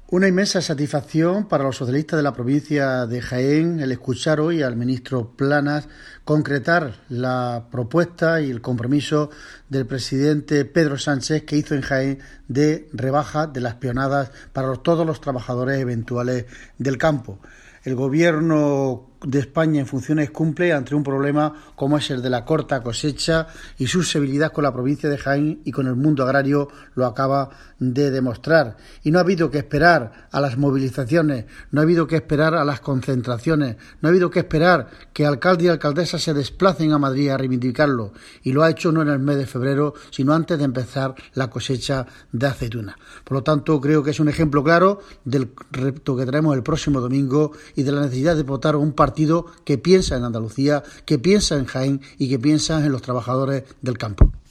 Una inmensa satisfacción para los socialistas de la provincia de Jaén el escuchar hoy al ministro Planas concretar la propuesta y el compromiso del presidente Pedro Sánchez que hizo en Jaén de rebaja de las peonadas para todos los trabajadores eventuales del campo. El Gobierno de España en funciones cumple ante un problema como es el de la corta cosecha y su sensibilidad con la provincia de Jaén y con el mundo agrario lo acaba de demostrar. Y no ha habido que esperar a las movilizaciones, no ha habido que esperar a las concentraciones, no ha habido que esperar que alcalde y alcaldesa se desplacen a Madrid a reivindicarlo. Y lo ha hecho no en el mes de febrero, sino antes de empezar la cosecha de aceituna. Por lo tanto, creo que es un ejemplo claro del reto que tenemos el próximo domingo y de la necesidad de votar un partido que piensa en Andalucía, que piensa en Jaén y que piensa en los trabajadores del campo.